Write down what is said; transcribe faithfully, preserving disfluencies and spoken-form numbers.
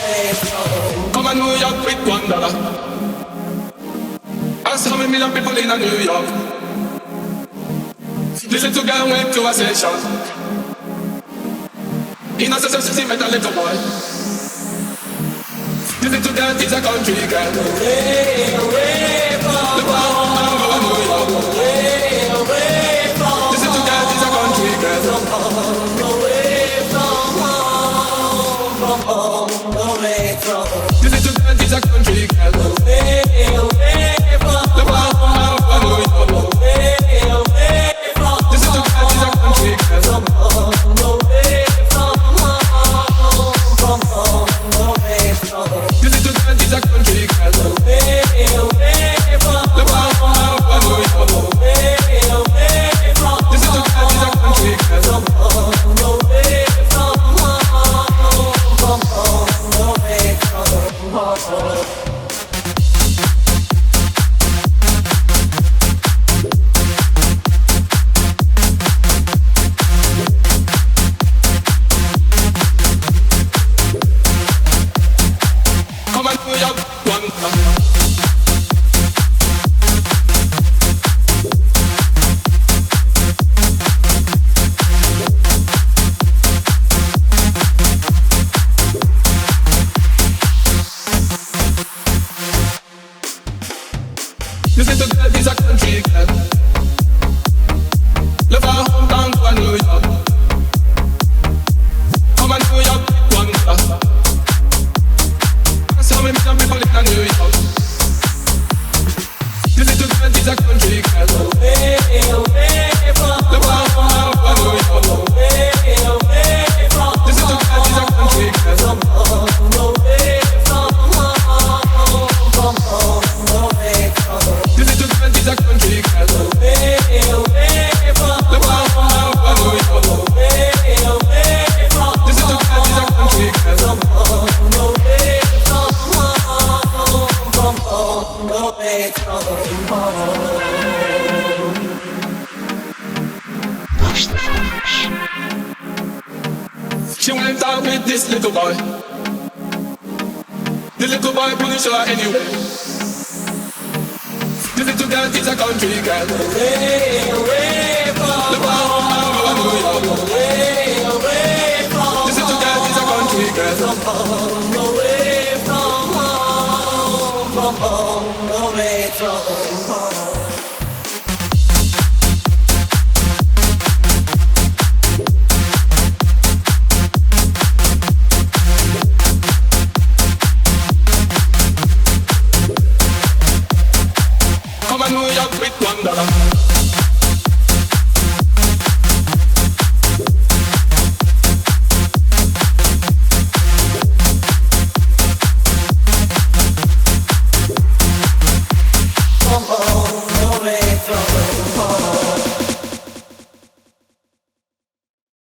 Come a New York with one dollar. Ask how many million people in a New York. Listen to girl went to a session. In a session she met a little boy. Listen to that is a country girl. Away, away from the home, I'm going New York. Away, away from listen to that is a country girl. From home, away from home, from home, away from listen to that is a country girl. Away, away from the home, I'm going New York. Away, away from listen to that is a country girl. From home, away from home, from home, away from listen to that is a country girl. Away, away from the home, I'm going New York. Away, away from listen to that is a country girl. From home, away from home, from home, away from home. Come on, New York, one time. Listen to girl, this a country girl. Love her hometown to a New York. Come on, New York, one time. So many million people in a New York. Listen to girl, this a country girl. Away, away from love her hometown to a New York. Away, away from listen to girl, this a country girl. From home, away from home, from home, away from listen to girl, this a country girl. Away, away from love her hometown to a New York. Away, away from listen to girl, this a country girl. From home, away from home, from home, away from home. Push the finish. She went out with this little boy. The little boy punished her anyway. The little girl is a country girl. Away, away from the home, I'm going New York. Away, away from this little girl is a country girl. From home, away from home, from home, away from home. Come on, New York with one dollar.